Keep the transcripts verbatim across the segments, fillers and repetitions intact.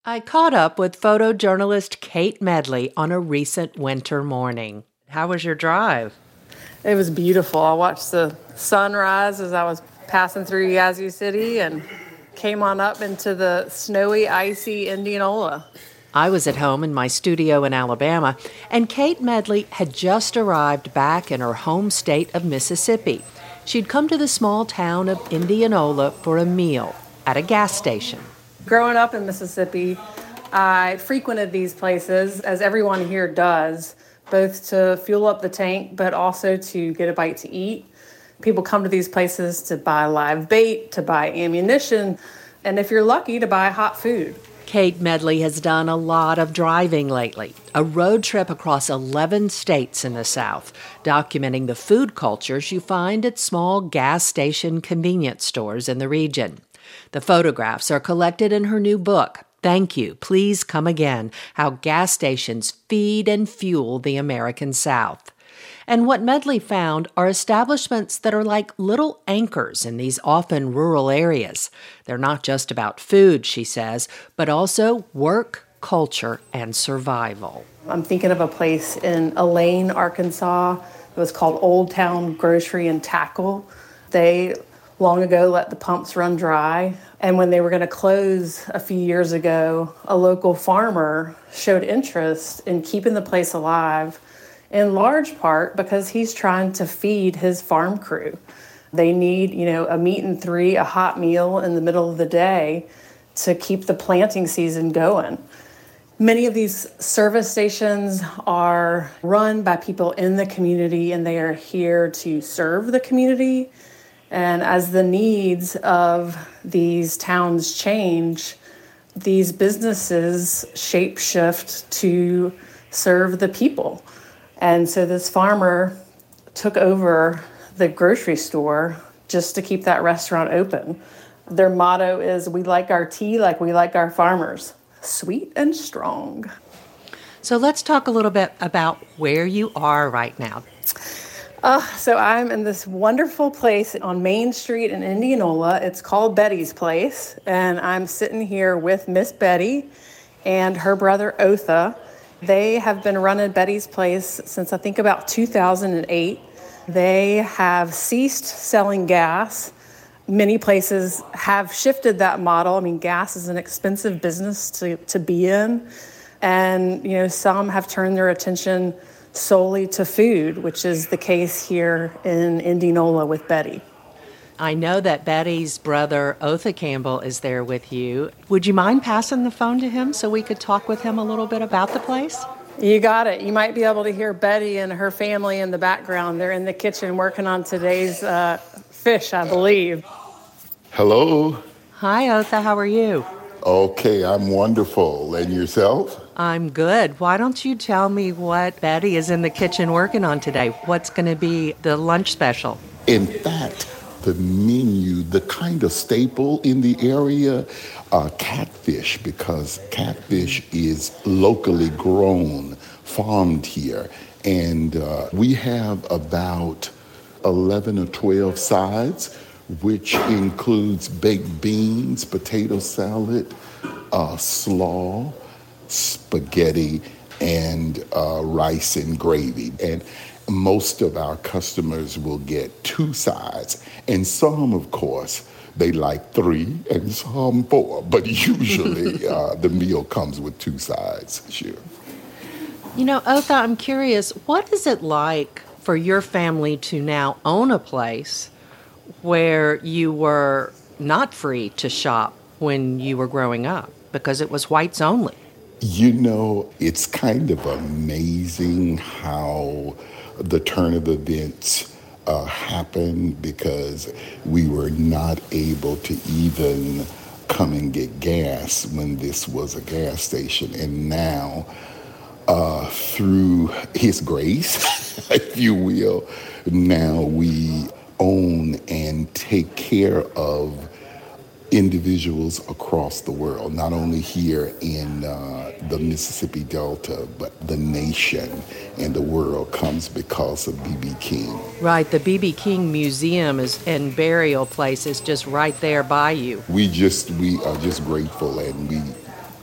I caught up with photojournalist Kate Medley on a recent winter morning. How was your drive? It was beautiful. I watched the sunrise as I was passing through Yazoo City and came on up into the snowy, icy Indianola. I was at home in my studio in Alabama, and Kate Medley had just arrived back in her home state of Mississippi. She'd come to the small town of Indianola for a meal at a gas station. Growing up in Mississippi, I frequented these places, as everyone here does, both to fuel up the tank, but also to get a bite to eat. People come to these places to buy live bait, to buy ammunition, and if you're lucky, to buy hot food. Kate Medley has done a lot of driving lately, a road trip across eleven states in the South, documenting the food cultures you find at small gas station convenience stores in the region. The photographs are collected in her new book, Thank You, Please Come Again, How Gas Stations Feed and Fuel the American South. And what Medley found are establishments that are like little anchors in these often rural areas. They're not just about food, she says, but also work, culture, and survival. I'm thinking of a place in Elaine, Arkansas. It was called Old Town Grocery and Tackle. They long ago let the pumps run dry. And when they were going to close a few years ago, a local farmer showed interest in keeping the place alive, in large part because he's trying to feed his farm crew. They need, you know, a meat and three, a hot meal in the middle of the day to keep the planting season going. Many of these service stations are run by people in the community, and they are here to serve the community. And as the needs of these towns change, these businesses shapeshift to serve the people. And so this farmer took over the grocery store just to keep that restaurant open. Their motto is, we like our tea like we like our farmers, sweet and strong. So let's talk a little bit about where you are right now. Uh, so I'm in this wonderful place on Main Street in Indianola. It's called Betty's Place, and I'm sitting here with Miss Betty and her brother Otha. They have been running Betty's Place since I think about two thousand eight. They have ceased selling gas. Many places have shifted that model. I mean, gas is an expensive business to, to be in, and you know, some have turned their attention solely to food, which is the case here in Indianola with Betty. I know that Betty's brother, Otha Campbell, is there with you. Would you mind passing the phone to him so we could talk with him a little bit about the place? You got it. You might be able to hear Betty and her family in the background. They're in the kitchen working on today's uh, fish, I believe. Hello. Hi, Otha. How are you? Okay, I'm wonderful. And yourself? I'm good. Why don't you tell me what Betty is in the kitchen working on today? What's going to be the lunch special? In fact, the menu, the kind of staple in the area, uh, catfish, because catfish is locally grown, farmed here. And uh, we have about eleven or twelve sides, which includes baked beans, potato salad, uh, slaw, spaghetti, and uh, rice and gravy. And most of our customers will get two sides. And some, of course, they like three and some four. But usually uh, the meal comes with two sides, sure. You know, Otha, I'm curious, what is it like for your family to now own a place where you were not free to shop when you were growing up because it was whites only? You know, it's kind of amazing how the turn of events uh, happened, because we were not able to even come and get gas when this was a gas station. And now, uh, through His grace, if you will, now we own and take care of individuals across the world, not only here in uh, the Mississippi Delta, but the nation and the world comes because of B B. King. Right, the B B. King Museum is and burial place is just right there by you. We just, we are just grateful, and we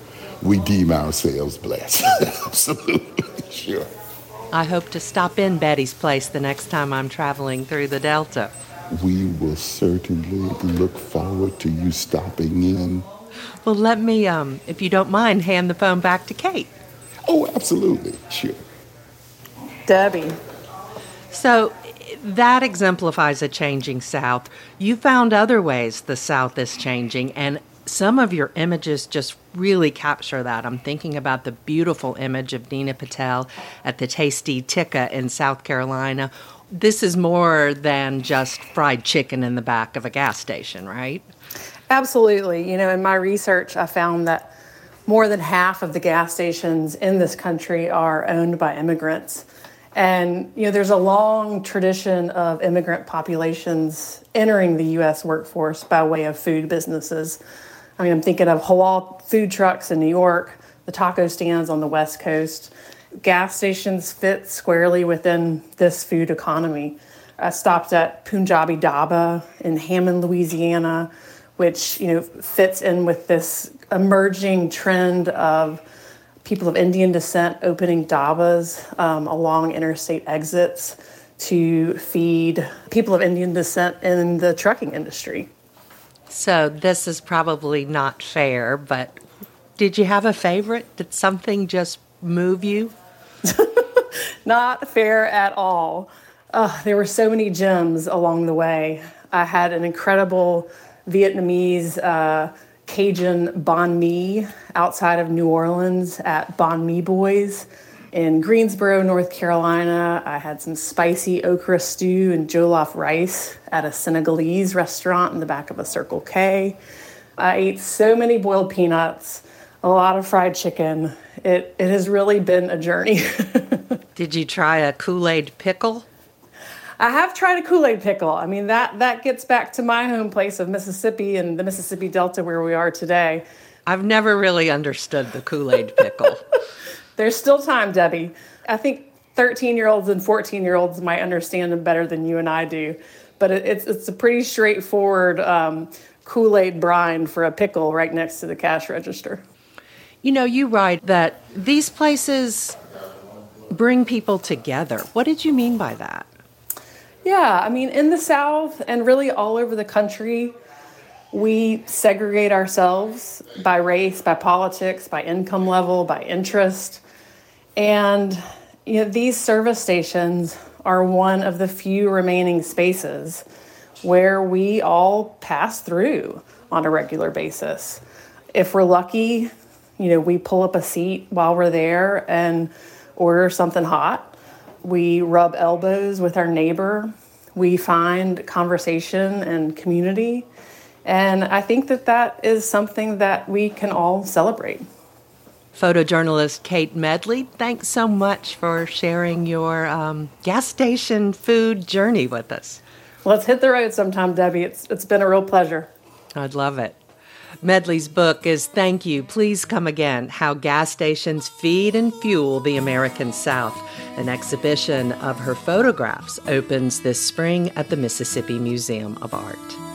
we deem ourselves blessed. Absolutely, sure. I hope to stop in Betty's place the next time I'm traveling through the Delta. We will certainly look forward to you stopping in. Well, let me, um, if you don't mind, hand the phone back to Kate. Oh, absolutely, sure. Debbie. So that exemplifies a changing South. You found other ways the South is changing, and some of your images just really capture that. I'm thinking about the beautiful image of Dina Patel at the Tasty Tikka in South Carolina. This is more than just fried chicken in the back of a gas station, right? Absolutely. You know, in my research, I found that more than half of the gas stations in this country are owned by immigrants. And, you know, there's a long tradition of immigrant populations entering the U S workforce by way of food businesses. I mean, I'm thinking of halal food trucks in New York, the taco stands on the West Coast. Gas stations fit squarely within this food economy. I stopped at Punjabi Dhaba in Hammond, Louisiana, which, you know, fits in with this emerging trend of people of Indian descent opening dhabas um, along interstate exits to feed people of Indian descent in the trucking industry. So this is probably not fair, but did you have a favorite? Did something just move you? Not fair at all. Uh, there were so many gems along the way. I had an incredible Vietnamese uh, Cajun banh mi outside of New Orleans at Banh Mi Boys. In Greensboro, North Carolina, I had some spicy okra stew and jollof rice at a Senegalese restaurant in the back of a Circle K. I ate so many boiled peanuts, a lot of fried chicken. It it has really been a journey. Did you try a Kool-Aid pickle? I have tried a Kool-Aid pickle. I mean, that, that gets back to my home place of Mississippi and the Mississippi Delta where we are today. I've never really understood the Kool-Aid pickle. There's still time, Debbie. I think thirteen-year-olds and fourteen-year-olds might understand them better than you and I do. But it, it's it's a pretty straightforward um, Kool-Aid brine for a pickle right next to the cash register. You know, you write that these places bring people together. What did you mean by that? Yeah, I mean, in the South and really all over the country, we segregate ourselves by race, by politics, by income level, by interest. And you know, these service stations are one of the few remaining spaces where we all pass through on a regular basis. If we're lucky, you know, we pull up a seat while we're there and order something hot. We rub elbows with our neighbor. We find conversation and community. And I think that that is something that we can all celebrate. Photojournalist Kate Medley, thanks so much for sharing your um, gas station food journey with us. Let's hit the road sometime, Debbie. It's It's been a real pleasure. I'd love it. Medley's book is Thank You, Please Come Again, How Gas Stations Feed and Fuel the American South. An exhibition of her photographs opens this spring at the Mississippi Museum of Art.